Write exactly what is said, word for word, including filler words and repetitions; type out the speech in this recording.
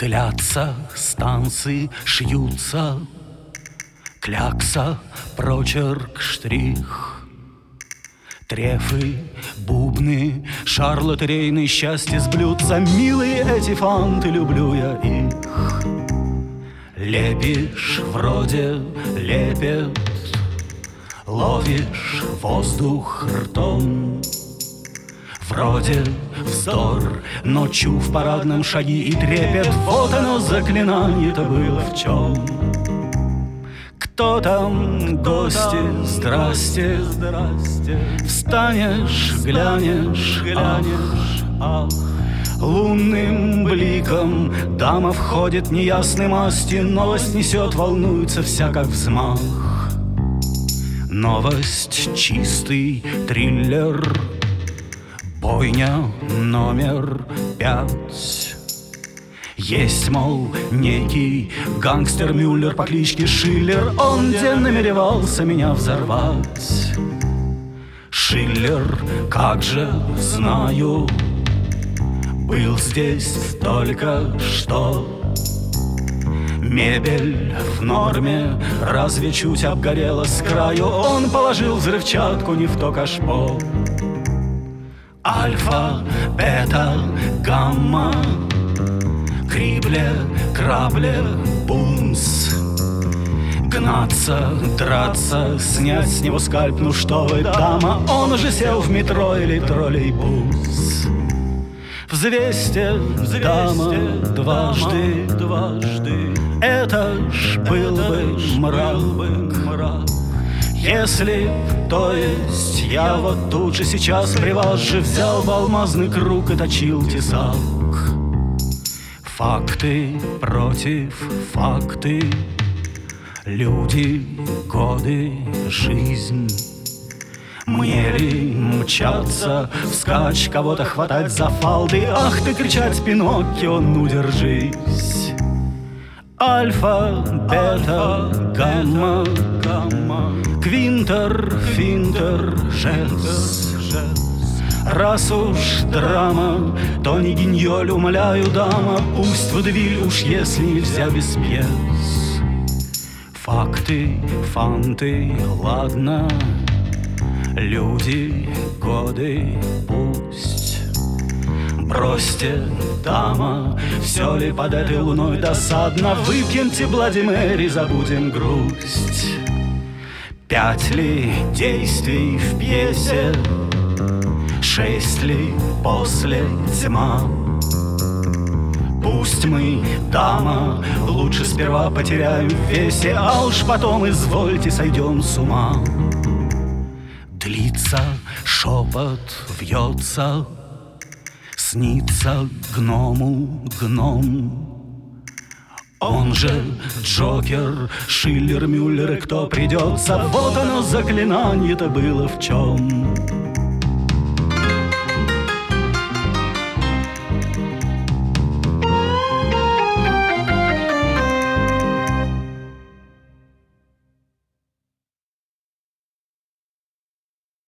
Длятся станции, шьются, клякса, прочерк, штрих. Трефы, бубны, шар лотерейный, счастье сблются. Милые эти фанты, люблю я их. Лепишь, вроде лепет, ловишь воздух ртом. Вроде вздор, но чу в парадном шаги и трепет. Вот оно, заклинание-то было в чем. Кто там, гости, здрасте, здрасте. Встанешь, глянешь, глянешь, ах. Лунным бликом дама входит неясной масти. Новость несет, волнуется вся, как взмах. Новость, чистый триллер, бойня номер пять. Есть, мол, некий гангстер Мюллер по кличке Шиллер. Он где намеревался меня взорвать. Шиллер, как же знаю, был здесь только что. Мебель в норме, разве чуть обгорела с краю. Он положил взрывчатку не в то кашпо. Альфа, бета, гамма, крибле, крабле, бумс. Гнаться, драться, снять с него скальп, ну что вы, дама. Он уже сел в метро или троллейбус. Взвесьте, дама, дважды, дважды. Это ж был бы мрак. Если, то есть, я вот тут же сейчас при вас же взял бы алмазный круг и точил тесак. Факты против факты, люди, годы, жизнь. Мне ли мчаться вскачь, кого-то хватать за фалды? Ах ты, кричать Пиноккио, ну держись. Альфа, бета, гамма, гамма, квинтер, финтер, жез. Раз уж драма, то не гиньоль, умоляю, дама. Пусть водевиль уж, если нельзя без пьес. Факты, фанты, ладно. Люди, годы, пусть. Бросьте, дама, все ли под этой луной досадно. Выпьемте Блади Мэри, забудем грусть. Пять ли действий в пьесе, шесть ли после тьма. Пусть мы, дама, лучше сперва потеряем в весе, а уж потом, извольте, сойдем с ума. Длится шепот, вьется, снится гному гном. Он же Джокер, Шиллер, Мюллер, и кто придется. Вот оно, заклинание-то было в чем.